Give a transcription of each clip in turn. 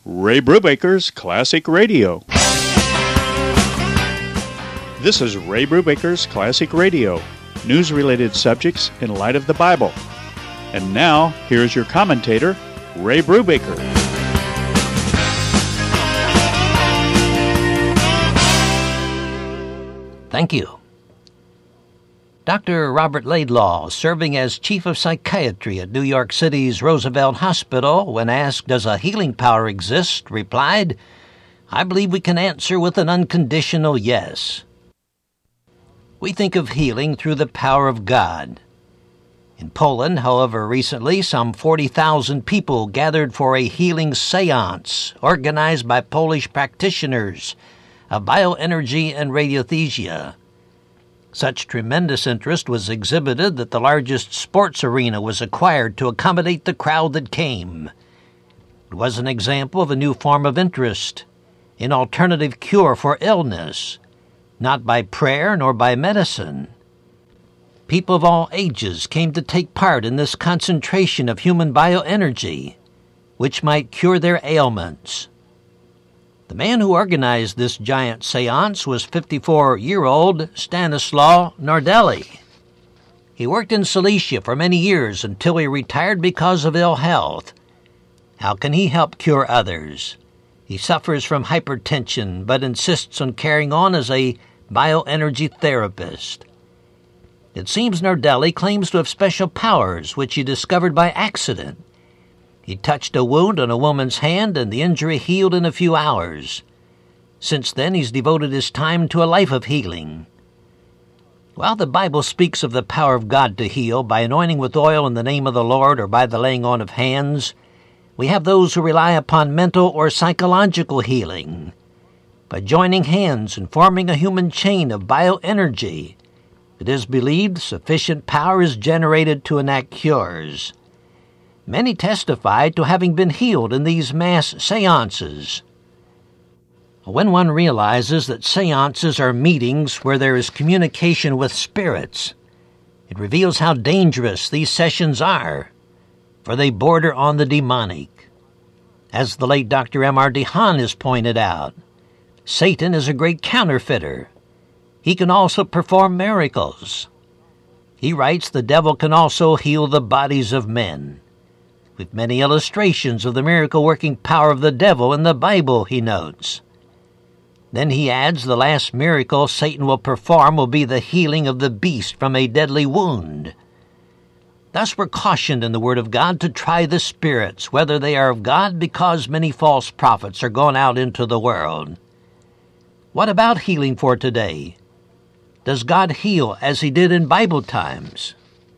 Ray Brubaker's Classic Radio. This is Ray Brubaker's Classic Radio, news-related subjects in light of the Bible. And now, here's your commentator, Ray Brubaker. Thank you. Dr. Robert Laidlaw, serving as Chief of Psychiatry at New York City's Roosevelt Hospital, when asked, "Does a healing power exist?" replied, "I believe we can answer with an unconditional yes." We think of healing through the power of God. In Poland, however, recently, some 40,000 people gathered for a healing seance organized by Polish practitioners of bioenergy and radiothesia. Such tremendous interest was exhibited that the largest sports arena was acquired to accommodate the crowd that came. It was an example of a new form of interest, an alternative cure for illness, not by prayer nor by medicine. People of all ages came to take part in this concentration of human bioenergy, which might cure their ailments. The man who organized this giant seance was 54-year-old Stanislaw Nardelli. He worked in Silesia for many years until he retired because of ill health. How can he help cure others? He suffers from hypertension but insists on carrying on as a bioenergy therapist. It seems Nardelli claims to have special powers which he discovered by accident. He touched a wound on a woman's hand, and the injury healed in a few hours. Since then, he's devoted his time to a life of healing. While the Bible speaks of the power of God to heal by anointing with oil in the name of the Lord or by the laying on of hands, we have those who rely upon mental or psychological healing. By joining hands and forming a human chain of bioenergy, it is believed sufficient power is generated to enact cures. Many testified to having been healed in these mass seances. When one realizes that seances are meetings where there is communication with spirits, it reveals how dangerous these sessions are, for they border on the demonic. As the late Dr. M.R. DeHaan has pointed out, Satan is a great counterfeiter. He can also perform miracles. He writes the devil can also heal the bodies of men. With many illustrations of the miracle-working power of the devil in the Bible, he notes. Then he adds the last miracle Satan will perform will be the healing of the beast from a deadly wound. Thus we're cautioned in the Word of God to try the spirits, whether they are of God, because many false prophets are gone out into the world. What about healing for today? Does God heal as he did in Bible times?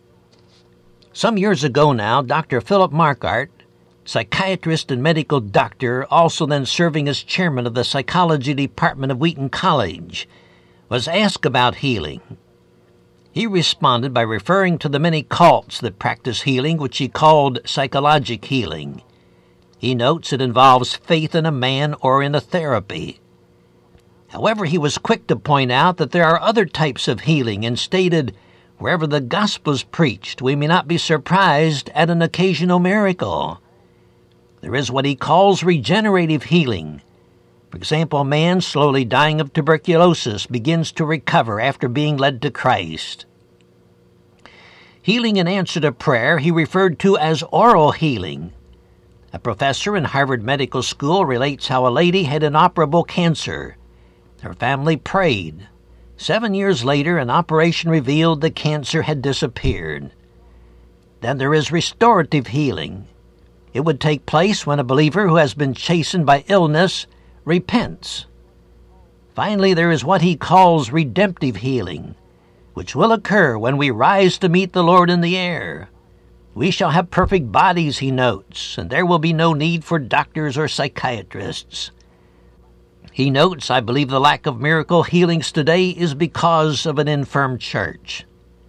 Some years ago now, Dr. Philip Marquardt, psychiatrist and medical doctor, also then serving as chairman of the psychology department of Wheaton College, was asked about healing. He responded by referring to the many cults that practice healing, which he called psychologic healing. He notes it involves faith in a man or in a therapy. However, he was quick to point out that there are other types of healing and stated, "Wherever the gospel is preached, we may not be surprised at an occasional miracle." There is what he calls regenerative healing. For example, a man slowly dying of tuberculosis begins to recover after being led to Christ. Healing in answer to prayer he referred to as oral healing. A professor in Harvard Medical School relates how a lady had inoperable cancer. Her family prayed. 7 years later, an operation revealed the cancer had disappeared. Then there is restorative healing. It would take place when a believer who has been chastened by illness repents. Finally, there is what he calls redemptive healing, which will occur when we rise to meet the Lord in the air. We shall have perfect bodies, he notes, and there will be no need for doctors or psychiatrists. He notes, I believe the lack of miracle healings today is because of an infirm church.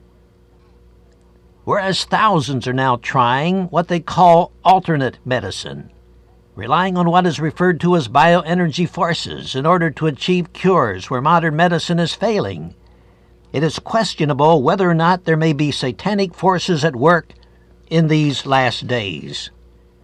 Whereas thousands are now trying what they call alternate medicine, relying on what is referred to as bioenergy forces in order to achieve cures where modern medicine is failing. It is questionable whether or not there may be satanic forces at work in these last days.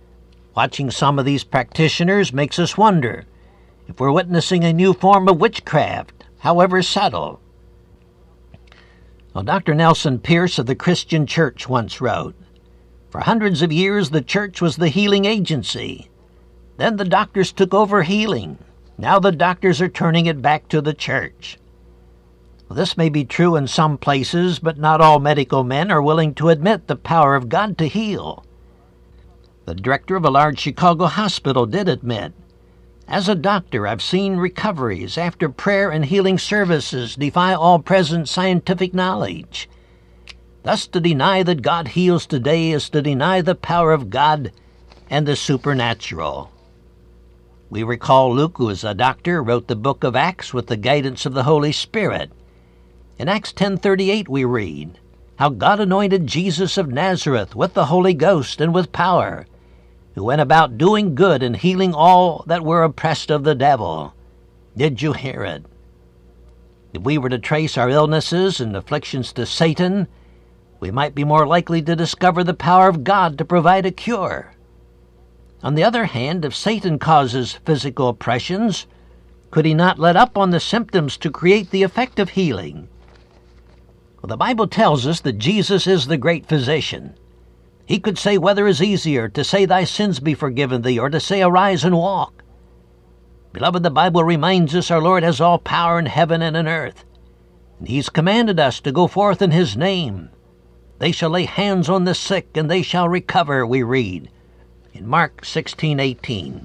Watching some of these practitioners makes us wonder if we're witnessing a new form of witchcraft, however subtle. Well, Dr. Nelson Pierce of the Christian Church once wrote, "For hundreds of years the church was the healing agency. Then the doctors took over healing. Now the doctors are turning it back to the church." Well, this may be true in some places, but not all medical men are willing to admit the power of God to heal. The director of a large Chicago hospital did admit, "As a doctor, I've seen recoveries after prayer and healing services defy all present scientific knowledge. Thus, to deny that God heals today is to deny the power of God and the supernatural." We recall Luke, who was a doctor, wrote the book of Acts with the guidance of the Holy Spirit. In Acts 10:38 we read, how God anointed Jesus of Nazareth with the Holy Ghost and with power, who went about doing good and healing all that were oppressed of the devil. Did you hear it? If we were to trace our illnesses and afflictions to Satan, we might be more likely to discover the power of God to provide a cure. On the other hand, if Satan causes physical oppressions, could he not let up on the symptoms to create the effect of healing? Well, the Bible tells us that Jesus is the great physician. He could say whether is easier, to say thy sins be forgiven thee, or to say arise and walk. Beloved, the Bible reminds us our Lord has all power in heaven and in earth, and He's commanded us to go forth in His name. They shall lay hands on the sick, and they shall recover, we read in Mark 16:18.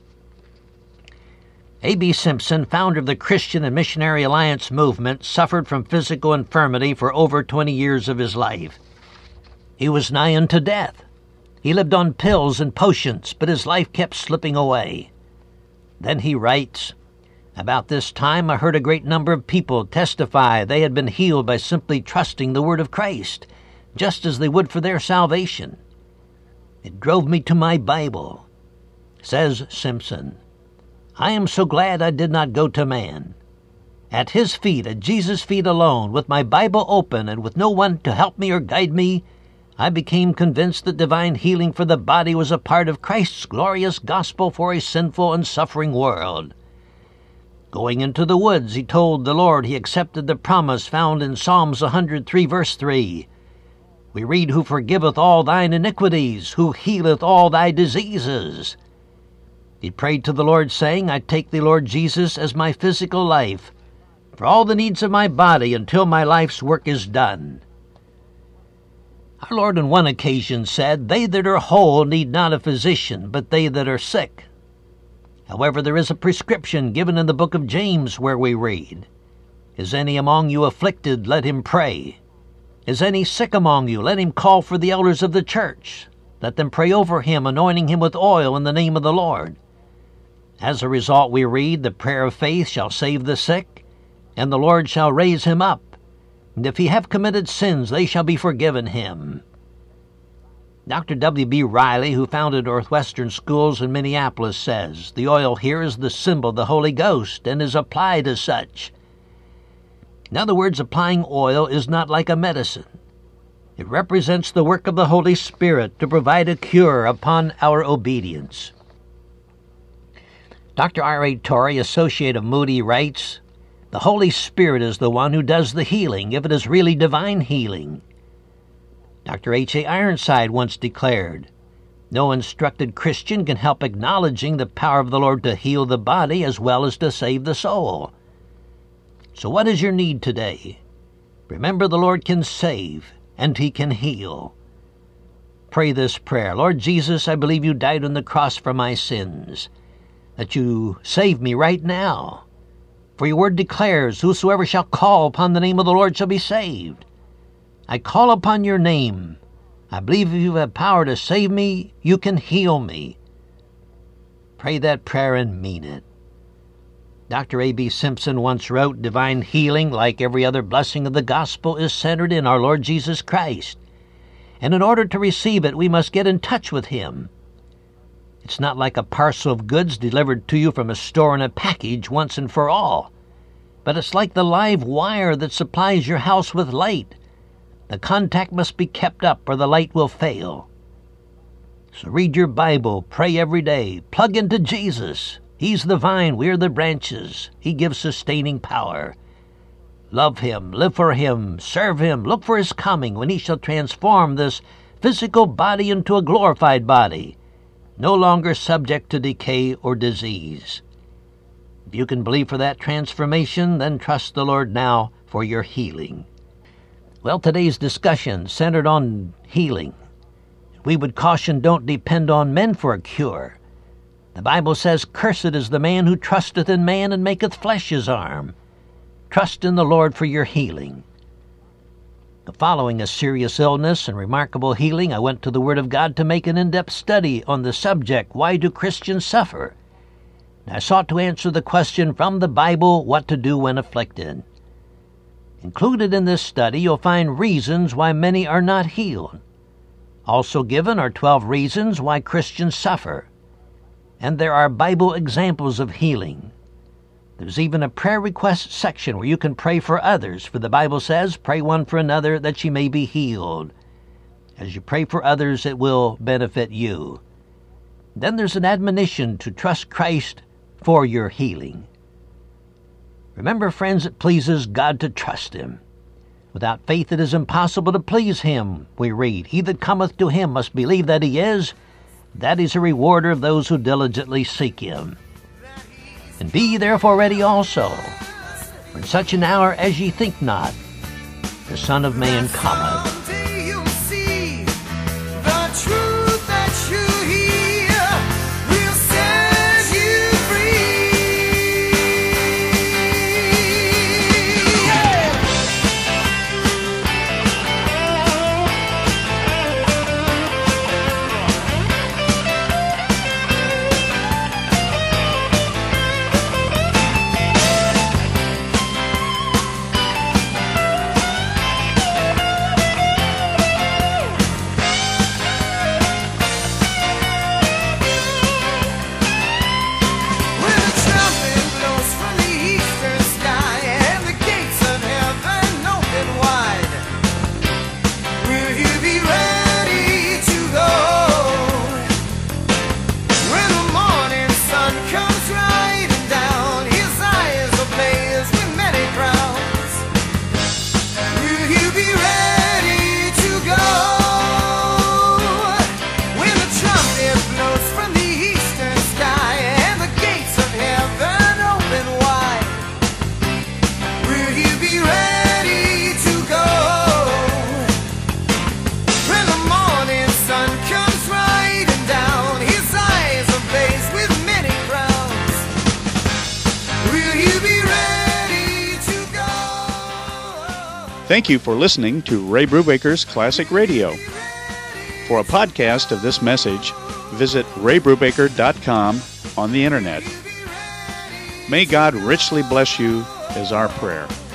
A.B. Simpson, founder of the Christian and Missionary Alliance movement, suffered from physical infirmity for over 20 years of his life. He was nigh unto death. He lived on pills and potions, but his life kept slipping away. Then he writes, "About this time I heard a great number of people testify they had been healed by simply trusting the word of Christ, just as they would for their salvation. It drove me to my Bible." Says Simpson, "I am so glad I did not go to man. At His feet, at Jesus' feet alone, with my Bible open and with no one to help me or guide me, I became convinced that divine healing for the body was a part of Christ's glorious gospel for a sinful and suffering world. Going into the woods, he told the Lord he accepted the promise found in Psalms 103, verse 3. We read, "Who forgiveth all thine iniquities, who healeth all thy diseases." He prayed to the Lord, saying, "I take thee, Lord Jesus, as my physical life, for all the needs of my body until my life's work is done." Our Lord on one occasion said, "They that are whole need not a physician, but they that are sick." However, there is a prescription given in the book of James where we read, "Is any among you afflicted? Let him pray. Is any sick among you? Let him call for the elders of the church. Let them pray over him, anointing him with oil in the name of the Lord." As a result, we read, "The prayer of faith shall save the sick, and the Lord shall raise him up. And if he have committed sins, they shall be forgiven him." Dr. W.B. Riley, who founded Northwestern Schools in Minneapolis, says, "The oil here is the symbol of the Holy Ghost and is applied as such." In other words, applying oil is not like a medicine. It represents the work of the Holy Spirit to provide a cure upon our obedience. Dr. R.A. Torrey, associate of Moody, writes, "The Holy Spirit is the one who does the healing, if it is really divine healing." Dr. H.A. Ironside once declared, "No instructed Christian can help acknowledging the power of the Lord to heal the body as well as to save the soul." So what is your need today? Remember, the Lord can save and He can heal. Pray this prayer: "Lord Jesus, I believe you died on the cross for my sins, that you save me right now. For your word declares, whosoever shall call upon the name of the Lord shall be saved. I call upon your name. I believe if you have power to save me, you can heal me." Pray that prayer and mean it. Dr. A.B. Simpson once wrote, "Divine healing, like every other blessing of the gospel, is centered in our Lord Jesus Christ. And in order to receive it, we must get in touch with Him. It's not like a parcel of goods delivered to you from a store in a package once and for all, but it's like the live wire that supplies your house with light. The contact must be kept up or the light will fail. So read your Bible, pray every day, plug into Jesus. He's the vine, we're the branches. He gives sustaining power. Love Him, live for Him, serve Him, look for His coming when He shall transform this physical body into a glorified body, no longer subject to decay or disease. If you can believe for that transformation, then trust the Lord now for your healing. Well, today's discussion centered on healing. We would caution, don't depend on men for a cure. The Bible says, "Cursed is the man who trusteth in man and maketh flesh his arm." Trust in the Lord for your healing. Following a serious illness and remarkable healing, I went to the Word of God to make an in-depth study on the subject, why do Christians suffer? I sought to answer the question from the Bible, what to do when afflicted. Included in this study, you'll find reasons why many are not healed. Also given are 12 reasons why Christians suffer. And there are Bible examples of healing. There's even a prayer request section where you can pray for others, for the Bible says, pray one for another that ye may be healed. As you pray for others, it will benefit you. Then there's an admonition to trust Christ for your healing. Remember, friends, it pleases God to trust Him. Without faith it is impossible to please Him, we read. He that cometh to Him must believe that He is, that He's a rewarder of those who diligently seek Him. And be ye therefore ready also, for in such an hour as ye think not, the Son of Man cometh. Thank you for listening to Ray Brubaker's Classic Radio. For a podcast of this message, visit raybrubaker.com on the internet. May God richly bless you is our prayer.